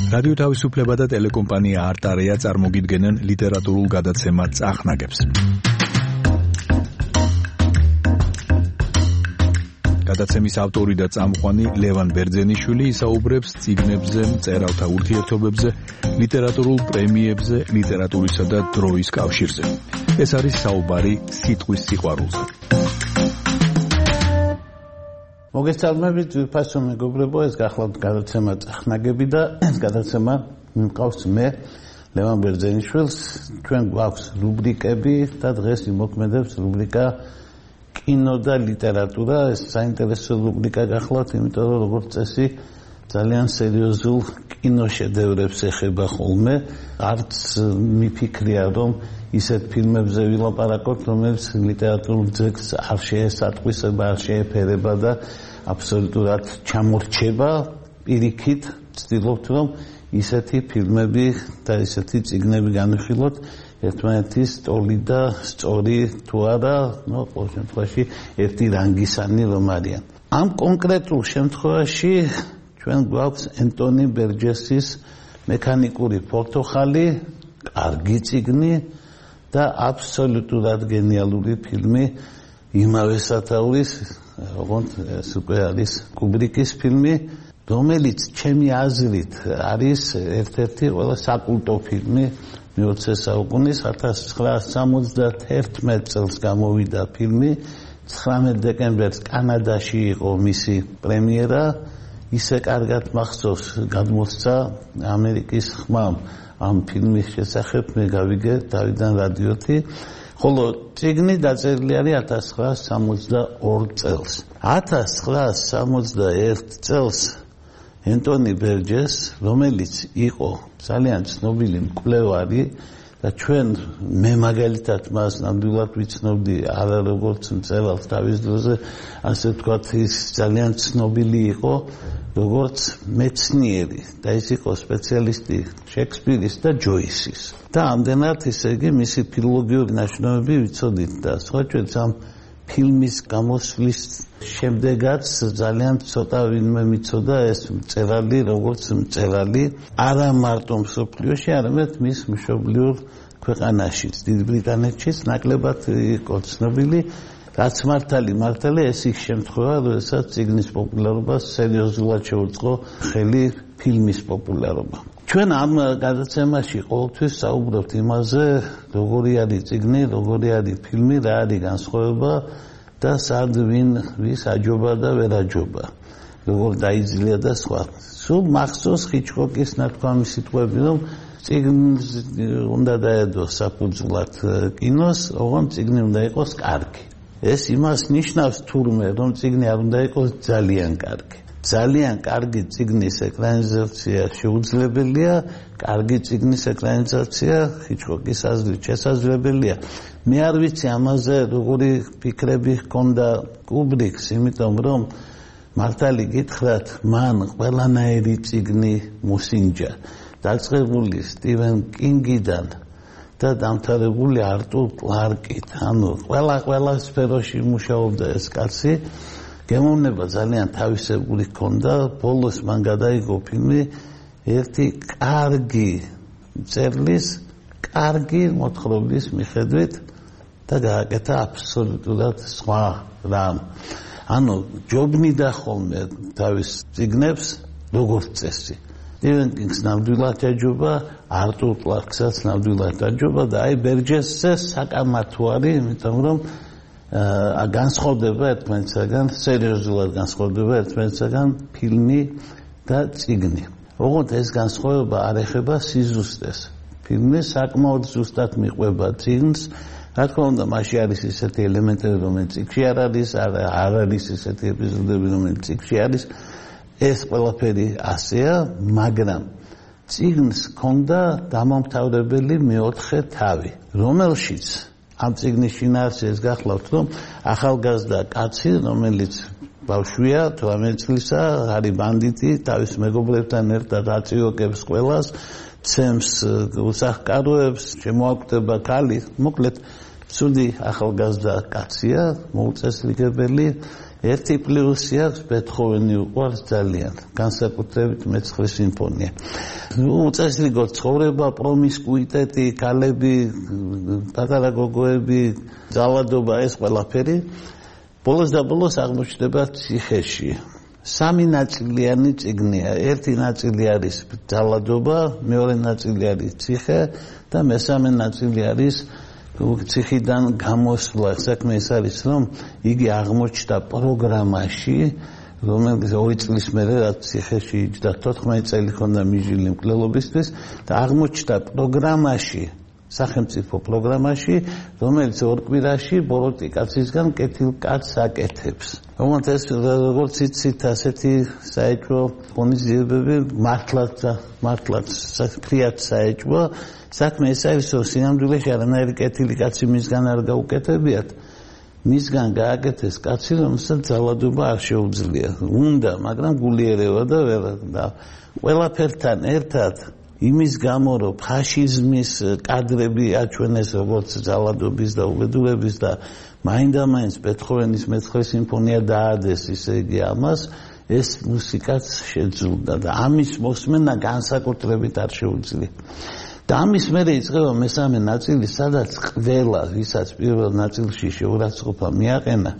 რადიო თავისუფლება და ტელეკომპანია არტარეა წარმოგიდგენენ ლიტერატურულ გადაცემა წახნაგებს. გადაცემის ავტორი და წამყვანი ლევან ბერძენიშვილი ისაუბრებს წიგნებზე, მწერალთა ურთიერთობებზე, ლიტერატურულ პრემიებზე, ლიტერატურისა და დროის კავშირზე. ეს არის საუბარი სიტყვის სიყვარულზე. მოგესალმებით, ძვირფასო მეგობრებო, ეს გახლავთ გადაცემა წახნაგები და ეს გადაცემა მყავს მე, ლევან ბერძენიშვილს. ჩვენ გვაქვს რუბრიკები და დღეს იმოქმედებს რუბრიკა კინო და ლიტერატურა. ეს საინტერესო რუბრიკა გახლავთ, იმიტომ რომ როგორც წესი ძალიან სერიოზულ კინოშედევრებს ეხება ხოლმე. არც მიფიქრია რომ ისეთ ფილმებზე ვილაპარაკოთ, რომელიც ლიტერატურულ ძეგლს არ შეესატყვისება, არ შეეფერება და აბსოლუტურად ჩამორჩება. პირიქით ვცდილობთ რომ ისეთი ფილმები და ისეთი წიგნები განვიხილოთ, ერთმანეთის ტოლი და სწორი თუ არა, ყოველ შემთხვევაში ერთი რანგისანი რომ არიან. ამ კონკრეტულ შემთხვევაში ჩვენ გვაქვს ენტონი ბერჯესის მექანიკური პორტოხალი, კარგი წიგნი და აბსოლუტურად გენიალური ფილმი იმავე სათაურის, როგორც ეს უკვე არის კუბრიკის ფილმი, რომელიც ჩემი აზრით არის ერთ-ერთი ყველა საკულტო ფილმი მე-20 საუკუნის. 1971 წელს გამოვიდა ფილმი, 19 დეკემბერს კანადაში იყო მისი პრემიერა. ისე კარგად მახსოვს გადმოსცა ამერიკის ხმამ ამ ფილმის შესახებ, მე გავიგე დავიდან რადიოთი, ხოლო წიგნი დაწერილი არის 1962 წელს. 1961 წელს ენტონი ბერჯეს, რომელიც იყო ძალიან ცნობილი მკვლევარი და ჩვენ მე მაგალითად მას ნამდვილად ვიცნობდი არა როგორც მწერალს თავის დროზე, ასე ვთქვათ, ის ძალიან ცნობილი იყო როგორც მეცნიერი და ის იყო სპეციალისტი შექსპირის და ჯოისის. და ამდენად, ისე იგი, მისი ფილოლოგიური ნაშრომები ვიცოდით და სხვა ჩვენც ამ ფილმის გამოსვლის შემდეგაც ძალიან ცოტა ვინმე მიცოდა ეს მწერალი, როგორც მწერალი, არა მარტო მსოფლიოში, არამედ მის მშობლიურ ქვეყანაშიც, დიდ ბრიტანეთშიც ნაკლებად იყო ცნობილი. რაც მართალი, ეს ის შემთხვევა, როდესაც წიგნის პოპულარობას სერიოზულად შეუწყო ხელი ფილმის პოპულარობა. ჩვენ ამ გადაცემაში ყოველთვის საუბრობთ იმაზე, როგორი არის წიგნი, როგორი არის ფილმი, რა არის განსხვავება და სად ვის აჯობა და ვერ აჯობა, როგორ დაიძლია და სხვა. სულ მახსოვს ჰიჩკოკის ნათქვამი სიტყვები, რომ წიგნს უნდა დაედოს საფუძვლად კინოს, ოღონდ წიგნი უნდა იყოს კარგი. ეს იმას ნიშნავს თურმე, რომ წიგნი არ უნდა იყოს ძალიან კარგი. ძალიან კარგი წიგნის ეკრანიზაცია შეუძლებელია, კარგი წიგნის ეკრანიზაცია ჰიჩკოკის აზრით შესაძლებელია. მე არ ვიცი ამაზე როგორი ფიქრები ჰქონდა კუბრიკს, იმიტომ რომ მართალი გითხრათ, მან ყველანაირი წიგნი მოსინჯა, დაწყებული სტივენ კინგიდან და დამთავრებული არტურ კლარკით. ანუ ყველა სფეროში მუშაობდა ეს კაცი. გემოვნება ძალიან თავისებური ჰქონდა. ბოლოს მან გადაიღო ფილმი ერთი კარგი მწერლის, კარგი მოთხრობის მიხედვით და გააკეთა აბსოლუტურად სხვა რამ. ანუ ჯობნიდა ხოლმე თავის წიგნებს როგორც წესი. სტივენ კინგს ნამდვილად აჯობა, არტურ კლარკსაც ნამდვილად აჯობა და აი ბერჯესზე საკამათო არის, იმიტომ რომ განსხვავდება ერთმანეთისაგან, სერიოზულად განსხვავდება ერთმანეთისაგან ფილმი და წიგნი. ოღონდ ეს განსხვავება არ ეხება სიზუსტეს. ფილმი საკმაოდ ზუსტად მიყვება წიგნს. რა თქმა უნდა, მასში არის ისეთი ელემენტები, რომელიც წიგნში არ არის, არ არის ისეთი ეპიზოდები, რომელიც წიგნში არის. ეს ყველაფერი ასეა, მაგრამ წიგნს ჰქონდა დამამთავრებელი მეოთხე თავი, რომელშიც ამ წიგნის შინაარსის გახლავთ, რომ ახალგაზრდა კაცი, რომელიც ბავშვია, 18 წლისა, არის ბანდიტი, თავის მეგობრებთან ერთად აწიოკებს ყველას, ცემს უსახკაროებს, შემოაკვდება ქალი, მოკლედ ცუდი ახალგაზრდა კაცია, მოუწესრიგებელი. ერთი პლუსი აქვს ბეთჰოვენი უყვარს ძალიან, განსაკუთრებით მე-9 სიმფონია. უწესრიგო ცხოვრება, პრომისკუიტეტი, ქალები, პატარა გოგოები, ძალადობა ეს ყველაფერი ბოლოს და ბოლოს აღმოჩნდება ციხეში. სამი ნაწილიანი წიგნია. ერთი ნაწილი არის ძალადობა, მეორე ნაწილი არის ციხე და მესამე ნაწილი არის ციხიდან გამოსვლა. საქმე ის არის, რომ იგი აღმოჩნდა პროგრამაში, რომელიც 2 წლის მერე რაც ციხეში იჯდა 14 წელი ხონდა მიჟილი მკვლელობისთვის და აღმოჩნდა პროგრამაში, სახელმწიფო პროგრამაში, რომელიც 2 კვირაში ბოროტი კაცისგან კეთილ კაცს აკეთებს. რომელიც ეს როგორც იცით, ასეთი საეჭვო ღონისძიებები მართლაც ფრიად საეჭვო. საქმე ეს არის, რომ სინამდვილეში არანაირი კეთილი კაცი მისგან არ გაუკეთებიათ. მისგან გააკეთეს კაცი, რომელსაც ძალადობა არ შეუძლია. უნდა, მაგრამ გულიერება და ვერა. ყველაფერთან ერთად იმის გამო, რომ ფაშიზმის კადრები აჩვენეს როგორც ძალადობის და უბედურების და მაინდა-მაინც ბეთჰოვენის მე-9 სიმფონია დაადეს, ისე იგი ამას, ეს მუსიკაც შეძულდა და ამის მოსმენა განსაკუთრებით არ შეუძლია. და ამის მერე იწყება მესამე ნაწილი, სადაც ყველა, ვისაც პირველ ნაწილში შეურაცხყოფა მიაყენა,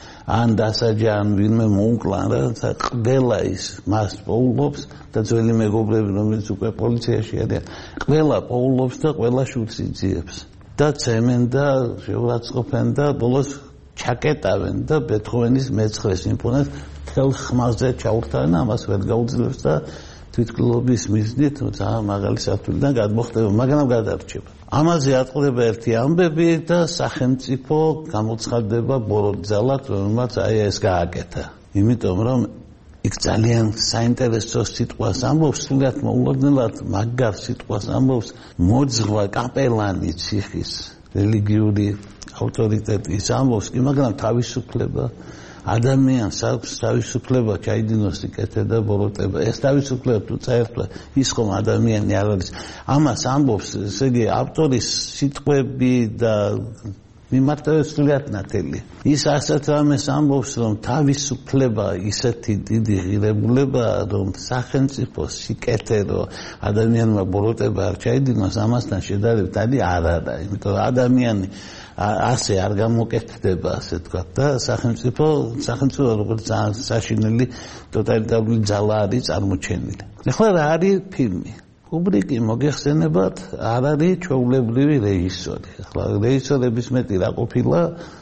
ან დასაჯა, ან ვინმე მოუკლა, რაცა ყველა ის მას პოულობს და ძველი მეგობრები, რომელიც უკვე პოლიციაში არიან, ყველა პოულობს და ყველა შუქს იძიებს. და ცემენ და შეურაცხყოფენ და ბოლოს ჩაკეტავენ და ბეთჰოვენის მე-9 სიმფონიას მთელ ხმაზე ჩაურთავენ, ამას ვერ გაუძლებს და თვითმკვლელობის მიზნით ძალიან მაღალი სართულიდან გადმოხდება, მაგრამ გადარჩება. ამაზე ატყდება ერთი ამბები და სახელმწიფო გამოცხადდება ბოროტძალად, რომელმაც აი ეს გააკეთა. იმიტომ რომ იქ ძალიან საინტერესო სიტყვას ამბობს, სულად მოულოდნელად მაგარ სიტყვას ამბობს მოძღვა კაპელანი ციხის, რელიგიური ავტორიტეტის ამბობს კი, მაგრამ თავისუფლება ადამიანს აქვს თავისუფლება ჩაიდინოს სიკეთე და ბოროტება. ეს თავისუფლება თუ წაერთვა, ის ხომ ადამიანი არ არის. ამას ამბობს, ესე იგი, ავტორის სიტყვები და მიმართვება სრულიად ნათელი. ის ასეთ რამეს ამბობს, რომ თავისუფლება ისეთი დიდი ღირებულებაა, რომ სახელმწიფო სიკეთე, რომ ადამიანმა ბოროტება არ ჩაიდინოს, ამასთან შედარებით არ არა. იმიტომ რომ ადამიანი ასე არ გამოკეთდება, ასე ვთქვათ, და სახელმწიფო როგორც საშინელი ტოტალიტარული ძალა არის წარმოჩენილი. ეხლა რა არის ფილმი? კუბრიკი მოგეხსენებათ, არ არის ჩვეულებრივი რეჟისორი. ეხლა რეჟისორების მეტი რა ყოფილა,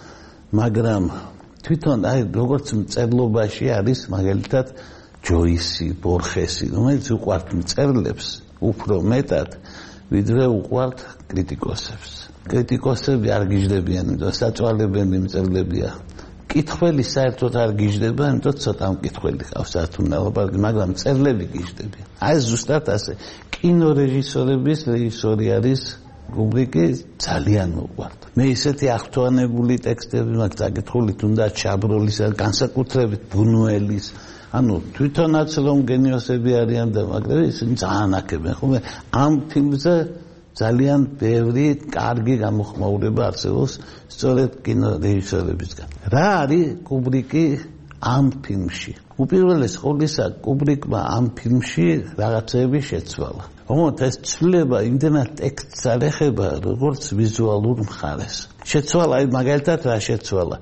მაგრამ თვითონ აი როგორც მწერლობაში არის მაგალითად ჯოისი, ბორხესი, რომელიც უყვართ მწერლებს უფრო მეტად, ვიდრე უყვართ კრიტიკოსებს. კრიტიკოსები არ გიждდებიან, იმიტომ საწვალებელი მწერლებია. კითხველი საერთოდ არ გიждდება, იმიტომ ცოტა მკითხველი ყავს სათუნდალობარგი, მაგრამ მწერლები გიждდებიან. აი ზუსტად ასე. კინორეჟისორების რეჟისორი არის კუბრიკი, ძალიან მოყვართ. მე ისეთი აღთვალებული ტექსტები მაქვს წაკითხული, თუნდაც შაბროლის, განსაკუთრებით ბუნუელის, ანუ თვითონაც რომ გენიოსები არიან და მაგრამ ისინი ძალიან აქებენ. ხოლმე ამ ფილმზე ძალიან ბევრი კარგი გამოხმაურება არსებობს სწორედ კინორეჟისორებისგან. რა არის კუბრიკი ამ ფილმში? უპირველეს ყოვლისა, კუბრიკმა ამ ფილმში რაღაცები შეცვალა. ოღონდ ეს ცვლილება იმდენად ტექსტს არ ეხება, როგორც ვიზუალურ მხარეს. შეცვალა, აი მაგალითად რა შეცვალა?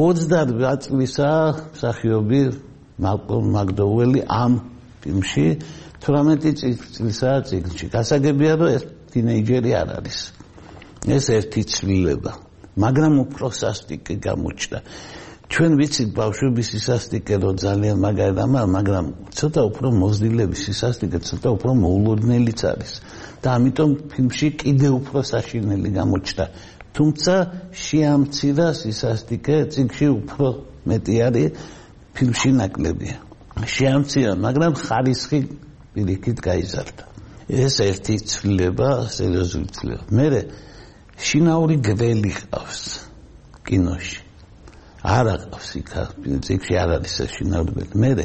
28 წლისაა მსახიობი მალკოლმ მაკდოუელი ამ ფილმში, 18 წლისაა წიგნში. გასაგებია, რომ ეს თინეიჯერი არ არის. ეს ერთი ცვლილება, მაგრამ უფრო სასტიკი გამოჩნდა. ჩვენ ვიცით ბავშვების სისასტიკე რომ ძალიან მაგარი რამაა, მაგრამ ცოტა უფრო მოზრდილების სისასტიკე ცოტა უფრო მოულოდნელიც არის და ამიტომ ფილმში კიდევ უფრო საშინელი გამოჩნდა. თუმცა შეამცირა სისასტიკე, წიგნში უფრო მეტი არის, ფილმში ნაკლებია. შეამცირა, მაგრამ ხარისხი პირიქით გაიზარდა. ეს ერთი ცვლილება, სერიოზული ცვლილება. მერე შინაური გველი ყავს კინოში. არ აქვს იქ წიგნში არ არის ეს შინაური გველი. მერე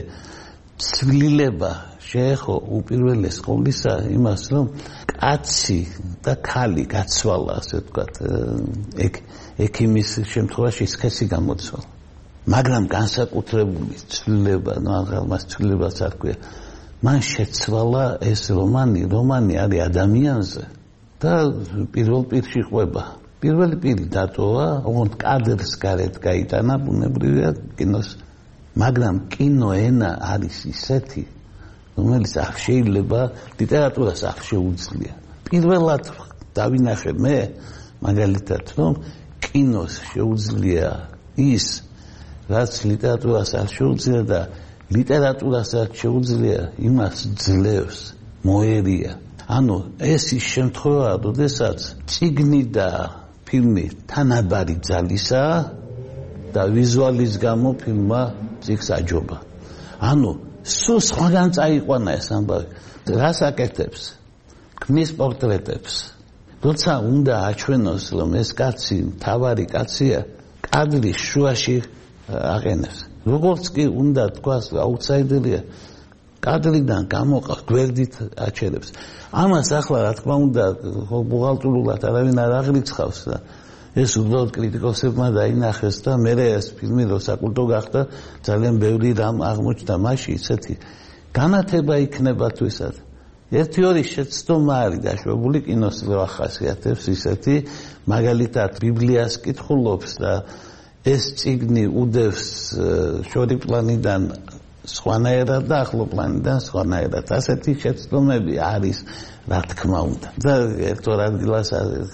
ცვლილება შეეხო უპირველეს ყოვლისა იმას, რომ კაცი და ქალი გაცვალა, ასე ვთქვათ, ექიმის შემთხვევაში სქესი გამოცვალა. მაგრამ განსაკუთრებული ცვლილება, მას ცვლილებაც არ ქვია. მან შეცვალა ეს რომანი არის ადამიანზე და პირველ პირში ყვება. პირველი პირი დატოვა, ოღონდ კადრს გარეთ გაიტანა ბუნებრივია კინოს. მაგრამ კინო ენა არის ისეთი, რომელიც არ შეიძლება ლიტერატურას არ შეუძლია. პირველად დავინახე მე მაგალითად, რომ კინოს შეუძლია ის, რაც ლიტერატურას არ შეუძლია და ლიტერატურას არ შეუძლია იმას ძლევს, მოერია. ანუ ეს ის შემთხვევაა, როდესაც წიგნი და ფილმი თანაბარი ძალისაა და ვიზუალის გამო ფილმმა წიგნს აჯობა. ანუ სულ სხვაგან წაიყვანა ეს ამბავი. რას აკეთებს? ქმნის პორტრეტებს. როცა უნდა აჩვენოს, რომ ეს კაცი მთავარი კაცია, კადრის შუაში აყენებს. როგორც კი უნდა თქვას, აუტსაიდერია, კადრიდან გამოყავს, გვერდით აჩერებს. ამას ახლა რა თქმა უნდა ბუღალტრულად არავინ არ აღრიცხავს და ეს უბრალოდ კრიტიკოსებმა დაინახეს და მე ეს ფილმი რო საკულტო გახდა, ძალიან ბევრი რამ აღმოჩნდა მასში ისეთი განათება იქნება თვისაც. ერთი ორი შეცდომა არის დაშვებული კინოს რო ახასიათებს ისეთი, მაგალითად ბიბლიას კითხულობს და ეს წიგნი უდევს შორიპლანიდან სხვანაირად და ახლოპლანიდან სხვანაირად. ასეთი შეცდომები არის, რა თქმა უნდა. და ერთ-ორ ადგილას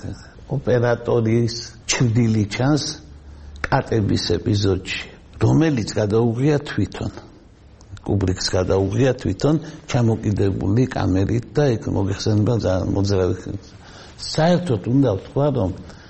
ოპერატორის ჩრდილი ჩანს კატების ეპიზოდში, რომელიც გადაუღია თვითონ. კუბრიკს გადაუღია თვითონ ჩამოკიდებული კამერით და იქ მოიხსენება ძალიან მოძრავი. საერთოდ უნდა ვთქვა, რომ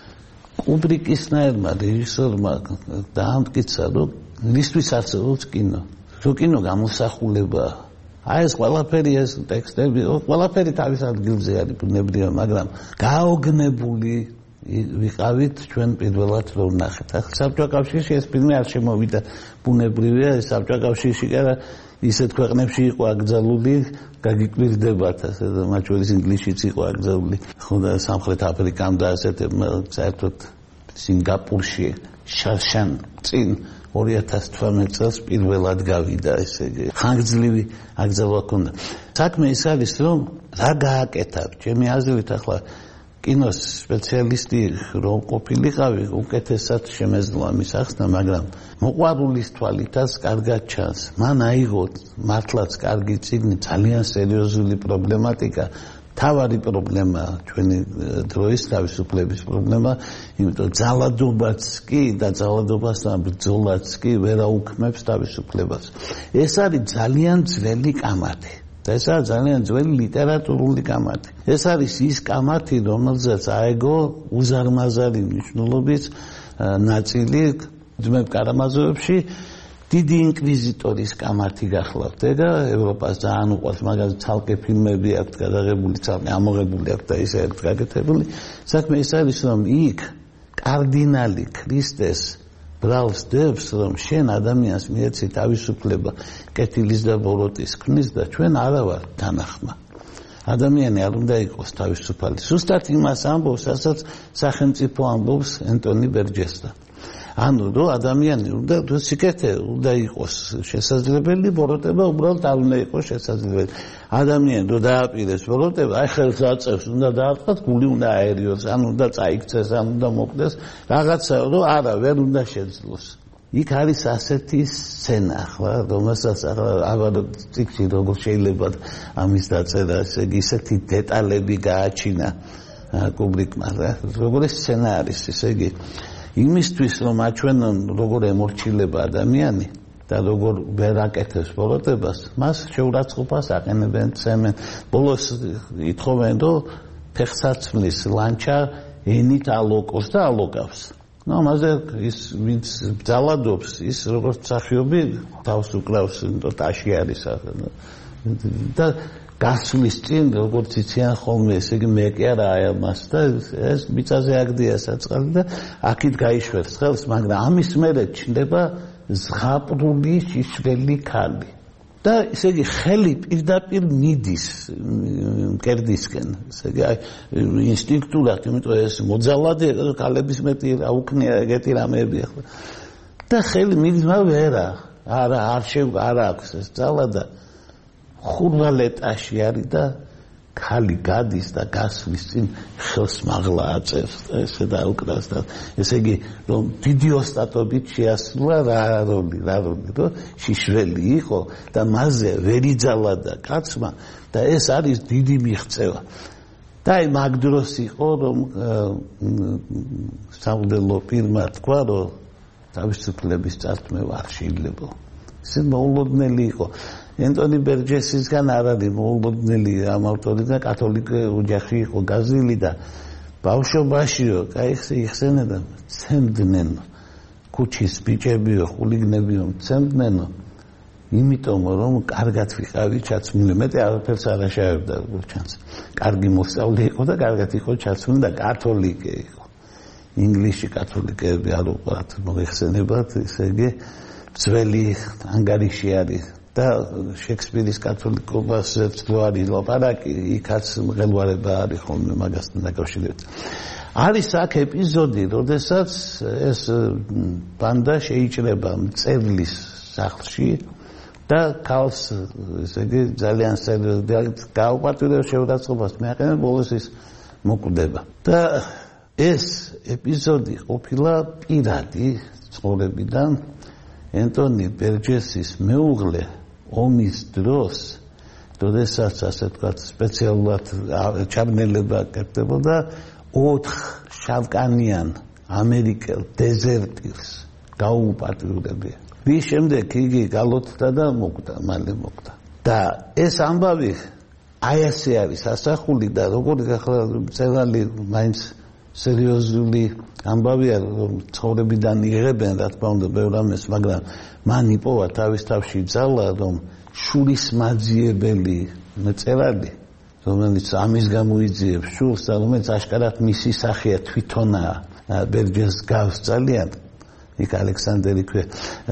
კუბრიკისნაირმა რეჟისორმა დაამტკიცა, რომ მისთვის არსებობს კინო. რომ კინო გამოსახულებაა. აი ეს ყველაფერი ეს ტექსტები, ყველაფერი თავის ადგილზე არის ბუნებრივია, მაგრამ გაოგნებული ვიყავით ჩვენ პირველად რომ ვნახეთ. ახლა საბჭოთა კავშირში ეს ფილმი არ შემოვიდა ბუნებრივია, ეს საბჭოთა კავშირში კი არა ისეთ ქვეყნებში იყო აკრძალული, გაგიკვირდებათ, ასე და მათ შორის ინგლისშიც იყო აკრძალული. ხო და სამხრეთ აფრიკამ და ასეთი საერთოდ სინგაპურში შარშან წინ 2018 წელს პირველად გავიდა, ესე იგი ხანგრძლივი აკრძალვა ჰქონდა. საქმე ის არის, რომ რა გააკეთა, ჩემი აზრით ახლა კინოს სპეციალისტი რომ ყოფილიყავი, უკეთესად შემეძლო ამის ახსნა, მაგრამ მოყვარულის თვალითაც კარგად ჩანს. მან აიღო მართლაც კარგი წიგნი, ძალიან სერიოზული პრობლემატიკა. თავარი პრობლემა ჩვენი დროის თავისუფლების პრობლემა, იმიტომ ძალადობაც კი და ძალადობასთან ბრძოლაც კი ვერ აუქმებს თავისუფლებას. ეს არის ძალიან ძველი კამათი. და ეს არის ძალიან ძველი ლიტერატურული კამათი. ეს არის ის კამათი, რომელზეც აეგო უზარმაზარი მნიშვნელობის ნაწილი ძმებ კარამაზოვებში დიდი ინკვიზიტორის კამათი გახლავთ და ევროპას ძალიან უყვარს, მაგალითად ცალკე ფილმები აქვს გადაღებული, ცალკე ამოღებული აქვს და ისე აქვს გაკეთებული. საქმე ის არის, რომ იქ კარდინალი ქრისტეს ბრალს დებს, რომ შენ ადამიანს მიეცი თავისუფლება კეთილის და ბოროტის ქმნის და ჩვენ არა ვართ თანახმა. ადამიანი არ უნდა იყოს თავისუფალი. ზუსტად იმას ამბობს, რასაც სახელმწიფო ამბობს ენტონი ბერჯესთან. ანუ რომ ადამიანი უნდა სიკეთე უნდა იყოს შესაძლებელი, ბოროტება უბრალოდ არ უნდა იყოს შესაძლებელი. ადამიანი რომ დააპირეს ბოროტება, აი ხელს აწევს, უნდა დაარტყათ, გული უნდა აერიოს, ან უნდა წაიქცეს, ან უნდა მოკვდეს, რაღაცა რომ არა, ვერ უნდა შეძლოს. იქ არის ასეთი სცენა, ახლა, რომელსაც ახლა წიგნში როგორ შეიძლება ამის დაწერა, ესე იგი ისეთი დეტალები გააჩინა კუბრიკმა, როგორი სცენა არის, ესე იგი იმისთვის რომ აჩვენონ როგორ ემორჩილება ადამიანი და როგორ ვერ აკეთებს ბოროტებას, მას შეურაცხყოფას აყენებენ, ცემენ. ბოლოს ითხოვენ, რომ ფეხსაცმლის ლანჩა ენით ალოკოს და ალოკავს. ნუ ამაზე ის ვინც ძალადობს, ის როგორც მსახიობი თავს უკრავს, ტაში არის და გასვლის წინ როგორც იციან ხოლმე, ესე იგი მე კი არა აი ამას და ეს მიწაზე აგდია საწყალი და აქით გაიშვერს ხელს, მაგრამ ამის მერე ჩნდება ზღაპრული შიშველი ქალი და ესე იგი ხელი პირდაპირ მიდის მკერდისკენ, ესე იგი ინსტინქტურად, იმიტომ ეს მოძალადე ქალების მეტი აუქნია ეგეთი რამეები ახლა და ხელი მიგზმა ვერა არ აქვს ეს ძალა და ხურვალეტაში არის და ქალი გადის და გასვლის წინ ხელს მაღლა აწევს ესე და უკრავს და ესე იგი რომ დიდი ოსტატობით შეასრულა რა როლი რომ შიშველი იყო და მასზე ვერ იძალა და კაცმა და ეს არის დიდი მიღწევა და აი მაგ დროს იყო რომ სამღვდელო პირმა თქვა რომ თავისუფლების წარსულმა არ შეიძლება ეს მოულოდნელი იყო ენტონი ბერჯესისგან არ არის მოულოდნელი ამ ავტორიდან კათოლიკე ოჯახი იყო გაზილი და ბავშვობაშიო კაი იხსენებდა ცემდნენ ქუჩის ბიჭებიო ხულიგნებიო ცემდნენო იმიტომ რომ კარგად ვიყავი ჩაცმული მეტი არაფერს არ აშავებდა ჩანს კარგი მოსწავლე იყო და კარგად იყო ჩაცმული და კათოლიკე იყო ინგლისში კათოლიკეები არ უყვართ მოიხსენებათ ესე იგი ძველი ანგარიში არის და შექსპირის კათოლიკობაზე რო არის ლაპარაკი იქაც მღელვარება არის ხოლმე მაგასთან დაკავშირებით არის აქ ეპიზოდი როდესაც ეს ბანდა შეიჭრება მწერლის სახლში და ქალს ესე იგი ძალიან სერიოზულად გაუპატიურებს შეურაცხყოფას მეაყენა ბოლოს ის მოკვდება და ეს ეპიზოდი ყოფილა პირადი ცხოვრებიდან ენტონი ბერჯესის მეუღლე ომის დროს როდესაც ასე ვთქვათ სპეციალურად ჩაბნელება კეთდებოდა 4 შავკანიან ამერიკელ დეზერტირს გაუპატიურებია ვის შემდეგ იგი გალოთდა და მოკვდა მალე მოკვდა და ეს ამბავი აი ასე არის ასახული და როგორი ახლა მწერალი მაინც სერიოზული ამბავია რომ ცხოვრებიდან იღებენ რა თქმა უნდა ბევრ ამას მაგრამ მან იპოვა თავის თავში ძალა რომ შურის მაძიებელი მწერალი რომელიც ამის გამოიძიებს შულს და რომელიც აშკარად მისი სახეა თვითონაა ბერჯეს გავს ძალიან იქ ალექსანდერი ქვია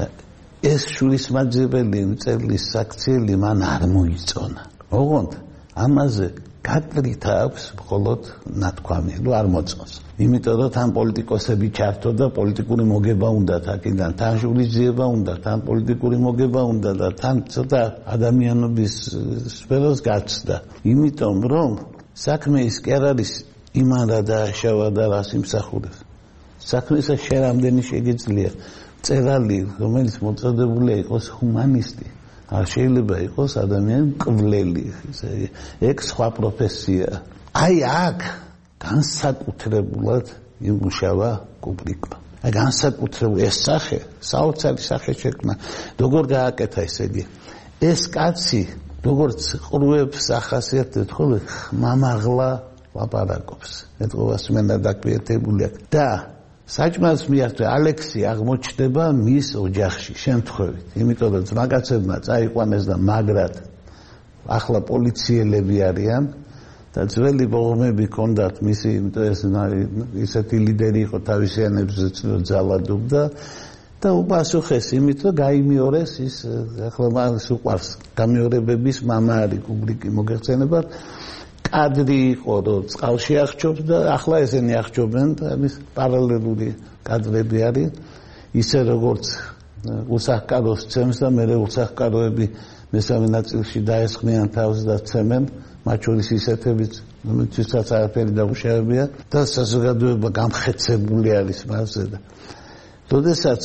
ეს შურის მაძიებელი მწერლის საქციელი მან არ მოიწონა ოღონდ ამაზე გაკრით აქვს მხოლოდ ნათქვამი, რომ არ მოწონს. იმიტომ რომ თან პოლიტიკოსები ჩართო და პოლიტიკური მოგება უნდა აქედან, თან ჟურნალისტება უნდა, თან პოლიტიკური მოგება უნდა და თან ცოტა ადამიანობის სფეროს გაცდა. იმიტომ რომ საქმე ის კი არ არის იმან რა დააშავა და რას იმსახურებს. საქმეა შერამდენი შეგიძლია მწერალი, რომელიც მოწოდებულია იყოს ჰუმანისტი. არ შეიძლება იყოს ადამიანი მკვლელი, ეგ სხვა პროფესია. აი აქ განსაკუთრებულად იმუშავა კუბრიკმა. აი განსაკუთრებული ეს სახე, საოცარი სახე შექმნა. როგორ გააკეთა ესე იგი? ეს კაცი, როგორც ყრუებს ახასიათებს, ხოლმე ხმამაღლა ლაპარაკობს. ეთყობას მენდა დაკვირტებული აქვს. და საჭმელს მიართვე ალექსი აღმოჩნდება მის ოჯახში შემთხვევით. იმიტომ რომ ძმაკაცებმა წაიყვანეს და მაგრად ახლა პოლიციელები არიან და ძველი ბოღმები ჰქონდათ მისი, იმიტომ ეს ისეთი ლიდერი იყო თავისიანებზე ძალადობდა და უპასუხეს იმით რომ გაიმეორეს ის ახლა მას უყვარს გამეორებების მამა არის კუბრიკი მოგეხსენებათ კადრი იყო რომ წყალში აღჭობს და ახლა ესენი აღჭობენ და ამის პარალელური კადრები არის ისე როგორც უსახკაროს ცემს და მე უსახკაროები მესამე ნაწილში დაესხმიან თავს და ცემენ მათ შორის ისეთებიც რომელთვისაც არაფერი დამუშავებია და საზოგადოება გამხეცებული არის მასზე და როდესაც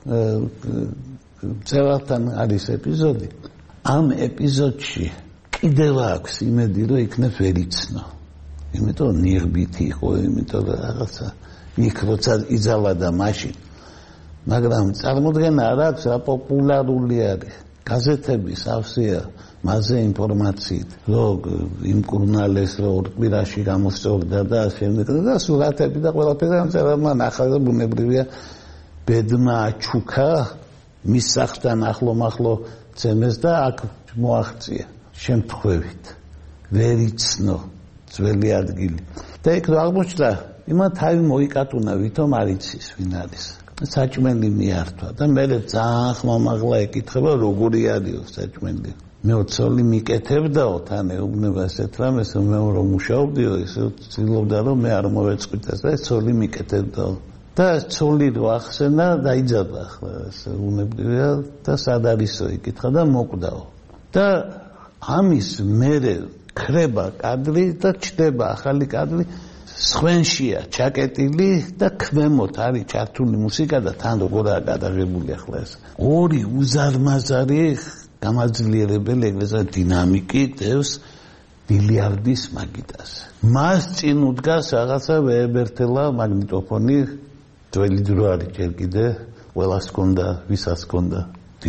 მწერალთან არის ეპიზოდი ამ ეპიზოდში კიდევ აქვს იმედი რომ იქნებ ვერ იცნო იმიტომ ნიღბითი იყო იმიტომ რომ რაღაცა იქ როცა იძალა და მაშინ მაგრამ წარმოდგენა არ აქვს რა პოპულარული არის გაზეთები სავსეა მასზე ინფორმაციით რომ იმკურნალეს რომ ორ კვირაში გამოსწორდა და შემდეგ და სურათები და ყველაფერი ამწერალმა ნახა და ბუნებრივია ბედმა ჩუქა მის სახლთან ახლო-მახლო ცემეს და აქ მოაღწია შემთხვევით ვერ იცნო ძველი ადგილი და იქ აღმოჩნდა იმათ თავი მოიკატუნა ვითომ არ იცის ვინ არის საჭმელი მიართვა და მე ძალიან ხმამაღლა ეკითხება როგორი არისო საჭმელი მე ცოლი მიკეთებდაო თან ეუბნება ესეთ რამეს მე რომ მუშაობდიო ისე ცდილობდა რომ მე არ მოვეწყვიტეს და ცოლი მიკეთებდაო და ცოლი რო ახსენა დაიძაბა ახლა ეს უნებრივია და სად არისო იკითხა და მოკვდაო და ამის მერე ხრება კადრი და ჩდება ახალი კადრი სხვენშია ჩაკეტილი და ქვემოთ არის ჩართული მუსიკა და თან როგორაა გადაღებული ახლა ეს ორი უზარმაზარი გამაძლიერებელი ეგრესა დინამიკი დევს ბილიარდის მაგიტას მას წინ უდგას რაღაცა ვეებერთელა მაგნიტოფონი ძველი დრო არის ჯერ კიდე ყველას ჰქონდა ვისაც ჰქონდა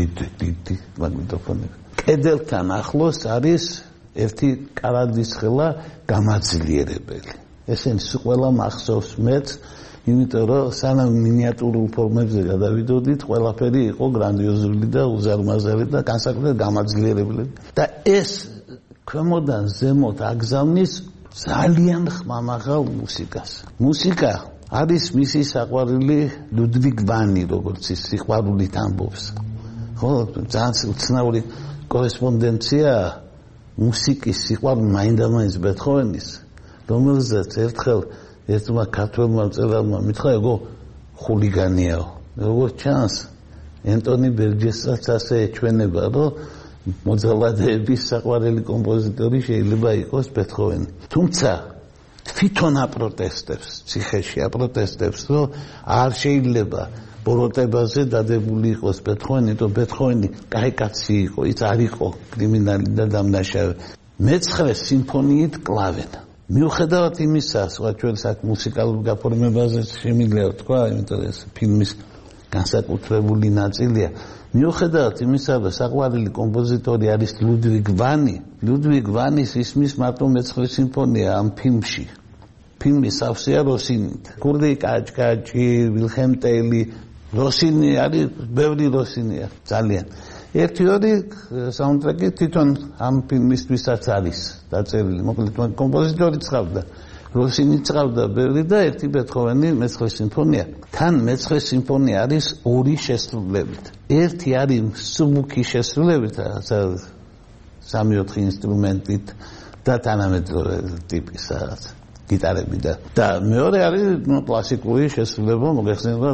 დიდი მაგნიტოფონი კედელთან ახლოს არის ერთი კარადისხელა გამაძლიერებელი ესენი ყველა მახსოვს მეც იმიტომ რომ სანამ მინიატურულ ფორმებზე გადავიდოდით ყველაფერი იყო გრანდიოზული და უზარმაზარი და განსაკუთრებით გამაძლიერებელი და ეს ქვემოდან ზემოთ აგზავნის ძალიან ხმამაღალ მუსიკას მუსიკა არის მისი საყვარელი ლუდვიგ ვანი როგორც ის სიყვარულით ამბობს ხო ძალიან უცნაური კორესპონდენცია მუსიკის სიყვარული მაინდა-მაინც ბეთჰოვენის რომელზეც ერთხელ ერთმა ქართველმა მწერალმა მითხრა ეგო ხულიგანიაო როგორც ჩანს ენტონი ბერჯესაც ასე ეჩვენება რომ მოძალადეების საყვარელი კომპოზიტორი შეიძლება იყოს ბეთჰოვენი თუმცა თვითონ აპროტესტებს ციხეში აპროტესტებს რომ არ შეიძლება ბოროტებაზე დადებული იყოს ბეთჰოვენი თუ ბეთჰოვენი კაი კაცი იყო ის არ იყო კრიმინალი და დამნაშავე მეცხრე სიმფონიით კლავენ მიუხედავად იმისა, სხვა ჩვენ საკ მუსიკალურ გაფორმებაზე შემიძლია ვთქვა, იმიტომ რომ ეს ფილმის განსაკუთრებული ნაწილია. მიუხედავად იმისა, რომ საყვარელი კომპოზიტორი არის ლუდვიგ ვანი, ლუდვიგ ვანის ისმის მარტო მეცხრე სიმფონია ამ ფილმში. ფილმი სავსეა როსინით. კურდი კაჭკაჭი, ვილჰელმ ტელი, როსინი არის, ბევრი როსინია, ძალიან. ერთი-ორი საუნდტრეკი თვითონ ამ ფილმისთვისაც არის დაწერილი. მოკლედ კომპოზიტორი წავდა, როსინი წავდა ბევრი და ერთი ბეთჰოვენი მეცხრე სიმფონია. თან მეცხრე სიმფონია არის ორი შესრულებით. ერთი არის მსუბუქი შესრულებით, 3-4 ინსტრუმენტით და თანამედროვე ტიპის რაღაც გიტარები და მეორე არის კლასიკური შესრულება, მოგეხსენებათ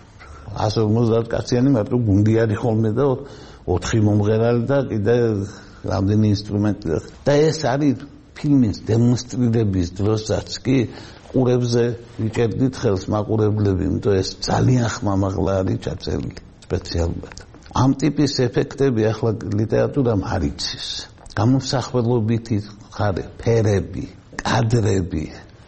150 კაციანი მარტო გუნდი არის ხოლმე და 4 მომღერალი და კიდე რამდენი ინსტრუმენტი და ეს არის ფილმის დემონსტრირების დროსაც კი ყურებზე ვიჭერდით ხელს მაყურებლები, იმიტომ ეს ძალიან ხმამაღლა არის ჩაწერილი სპეციალურად. ამ ტიპის ეფექტები ახლა ლიტერატურამ არ იცის. გამოსახველობითი ხარე, ფერები, კადრები,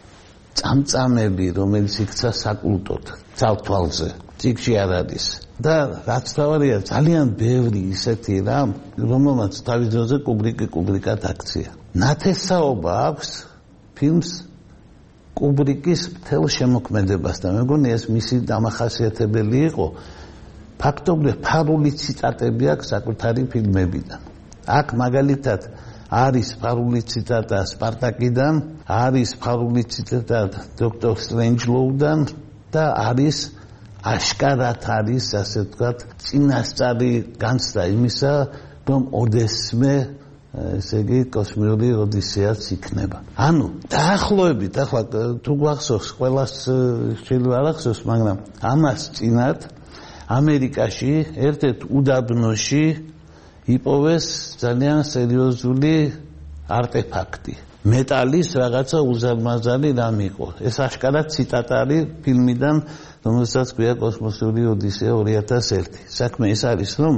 წამწამები, რომელიც იქცა საკულტოდ, ძალთვალზე. ციკში არ არის და რაც თავარია ძალიან ბევრი ისეთი რამ რომელმაც თავის დროზე კუბრიკად აქცია ნათესაობა აქვს ფილმს კუბრიკის მთელ შემოქმედებასთან მე მგონი ეს მისი დამახასიათებელი იყო ფაქტობრივად ფარული ციტატები აქვს საკუთარი ფილმებიდან აქ მაგალითად არის ფარული ციტატა სპარტაკიდან არის ფარული ციტატა დოქტორ სტრენჯლოუდან და არის აშკარად არის ასე ვთქვათ წინასწარი განცდა იმისა რომ ოდესმე ესე იგი კოსმიური ოდისეაც იქნება ანუ დაახლოებით ახლა თუ გვახსოვს ყველას შეიძლება არ ახსოვს მაგრამ ამას წინათ ამერიკაში ერთ-ერთ უდაბნოში იპოვეს ძალიან სერიოზული არტეფაქტი მეტალის რაღაცა უზარმაზარი რამ იყო ეს აშკარად ციტატა არის ფილმიდან რომელსაც ქვია კოსმოსური ოდისეა 2001. საქმე ის არის, რომ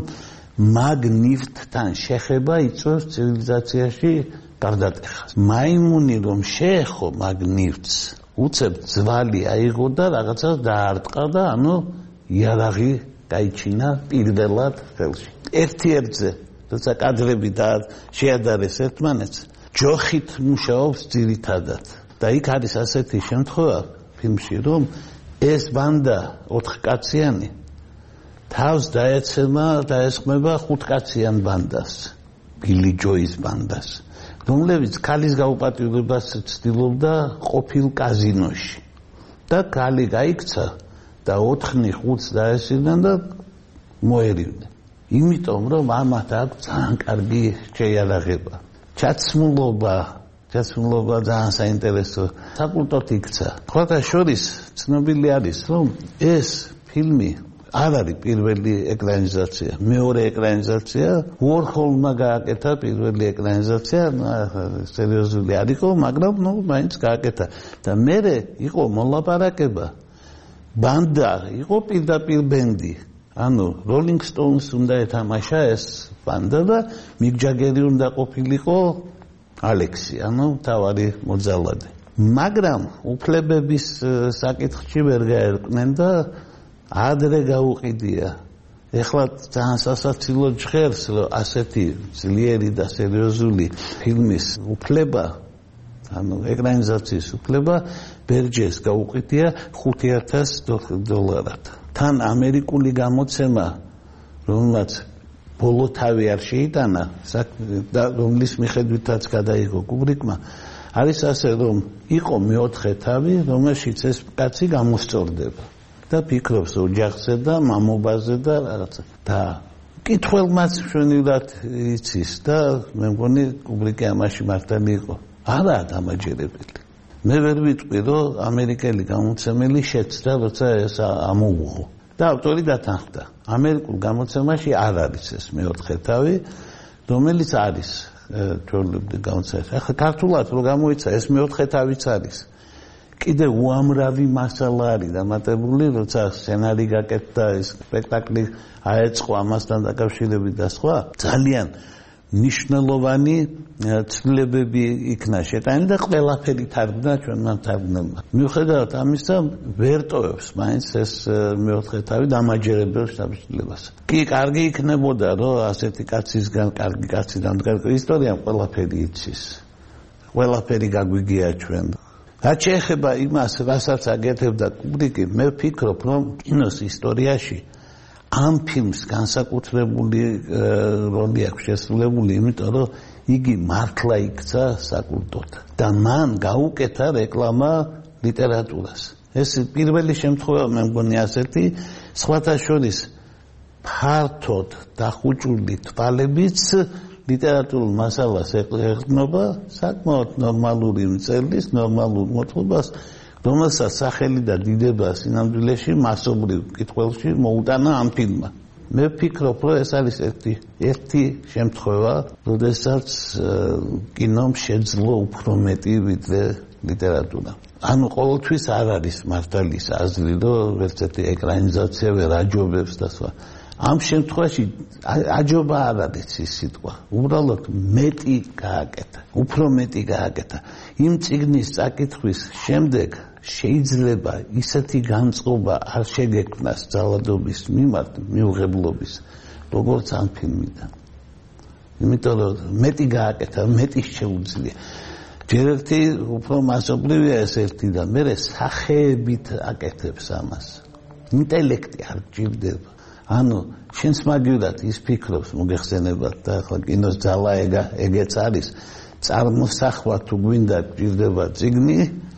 მაგნიტთან შეხება იწვევს ცივილიზაციაში გარდატეხას. მაიმუნი რომ შეეხო მაგნიტს, უცებ ძვალი აიღო და რაღაცას დაარტყა და ანუ იარაღი გაიჩინა პირველად ხელში. ერთ-ერთზე, როცა კადრები და შეადარეს ერთმანეთს, ჯოხით მუშაობს ძირითადად. და იქ არის ასეთი შემთხვევა ფილმში, რომ ეს ბანდა 4 კაციანი თავს დაესხმება 5 კაციან ბანდას ბილი ჯოის ბანდას რომლებიც ქალის გაუპატიურებას ცდილობდა ყოფილ კაზინოში და ქალი გაიქცა და 4-5-ს დაესწრნენ და მოერივნენ იმიტომ რომ ამათ აქვს ძალიან კარგი შეიარაღება ჩაცმულობა შესრულობა ძალიან საინტერესო საკულტოდ იქცა. სხვათა შორის ცნობილი არის, რომ ეს ფილმი არ არის პირველი ეკრანიზაცია, მეორე ეკრანიზაცია, უორჰოლმა გააკეთა პირველი ეკრანიზაცია, სერიოზული არ იყო, მაგრამ მაინც გააკეთა. და მერე იყო მოლაპარაკება, ბანდა, იყო პირდაპირ ბენდი. ანუ Rolling Stones უნდა ეთამაშა ეს ბანდა და მიკ ჯაგერი უნდა ყოფილიყო ალექსი, ანუ თავარი მოძალადე. მაგრამ უფლებების საკითხში ვერ გაერკვნენ და ადრე გაუყიდია. ეხლა ძალიან სასაცილო ჟღერს, რომ ასეთი ძლიერი და სერიოზული ფილმის უფლება, ანუ ეკრანიზაციის უფლება ბერჯეს გაუყიდია $5,000. თან ამერიკული გამოცემა, რომელმაც ბოლო თავი არ შეიტანა და რომლის მიხედვითაც გადაიღო კუბრიკმა, არის ასე, რომ იყო მეოთხე თავი, რომელშიც ეს კაცი გამოსწორდება და ფიქრობს ოჯახზე და მამობაზე და რაღაცა. და კითხველმაც მშვენივრად იცის და მე მგონი კუბრიკი ამაში მართალი იყო. არაა დამაჯერებელი. მე ვერ ვიტყვი, რომ ამერიკელი გამოცემელი შეცდა, როცა ეს ამოუღო. და ავტორი დათანხმდა. ამერიკულ გამოცემაში არ არის ეს მეოთხე თავი, რომელიც არის ჩვეულებრივ გამოცემაში. ახლა ქართულად რო გამოიცა, ეს მეოთხე თავიც არის. კიდე უამრავი მასალა არის დამატებული, როცა სცენარი გაკეთდა, ეს სპექტაკლი აეწყო ამასთან დაკავშირებით და სხვა. ძალიან ნიშნულოვანი ცვლილებები იქნა შეტანილი და ყველაფერი თარგმნა ჩვენმა თარგმნელმა. მიუხედავად ამისა, ვერ ტოვებს მაინც ეს მეოთხე თავი დამაჯერებელ შთაბეჭდილებას. კი, კარგი იქნებოდა, რომ ასეთი კაცისგან კარგი კაცი დამდგარიყო. ისტორიამ ყველაფერი იცის. ყველაფერი გაგვიგია ჩვენ. რაც შეეხება იმას, რასაც აკეთებდა კუბრიკი, მე ვფიქრობ, რომ კინოს ისტორიაში ამ ფილმს განსაკუთრებული როლი აქვს შესრულებული, იმიტომ რომ იგი მართლა იქცა საკულტოდ და მან გაუკეთა რეკლამა ლიტერატურას. ეს პირველი შემთხვევა მე მგონი ასეთი, სხვათა შორის ფართოდ დახუჭული თვალებიც ლიტერატურულ მასალას ეყრდნობა საკმაოდ ნორმალური მწერლის, ნორმალურ მოთხრობას, რომელსაც სახელი და დიდება სინამდვილეში მასობრივ კითხვებში მოუტანა ამ ფილმმა. მე ვფიქრობ, რომ ეს არის ერთი შემთხვევა, როდესაც კინომ შეძლო უფრო მეტი ვიდრე ლიტერატურა. ანუ ყოველთვის არ არის მართალის აზრი, რომ ერთ-ერთი ეკრანიზაცია ვერ აჯობებს და სხვა. ამ შემთხვევაში აჯობა არ არის ის სიტყვა. უბრალოდ მეტი გააკეთა, უფრო მეტი გააკეთა. იმ წიგნის წაკითხვის შემდეგ შეიძლება ისეთი განწყობა არ შეგექმნას ძალადობის მიმართ მიუღებლობის, როგორც ამ ფილმიდან. იმიტომ რომ მეტი გააკეთა, მეტი შეუძლია. ჯერ ერთი უფრო მასობრივია ეს ერთი და მერე სახეებით აკეთებს ამას. ინტელექტი არ გჭირდება. ანუ შენს მაგივრად ის ფიქრობს მოგეხსენებათ და ახლა კინოს ძალა ეგეც არის. წარმოსახვა თუ გვინდა გჭირდება წიგნი,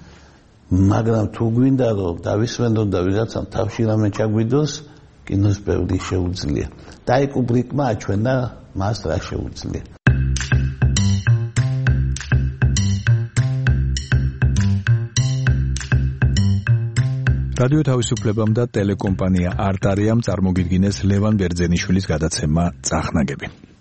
მაგრამ თუ გვინდა რომ დავისვენდონ და ვიღაცამ თავში რამე ჩაგვიდოს, კინოს ბევრი შეუძლია. და აი კუბრიკმა აჩვენა მას რა შეუძლია. რადიო თავისუფლებამ და ტელეკომპანია არტარიამ წარმოგიდგინეს ლევან ბერძენიშვილის გადაცემა წახნაგები.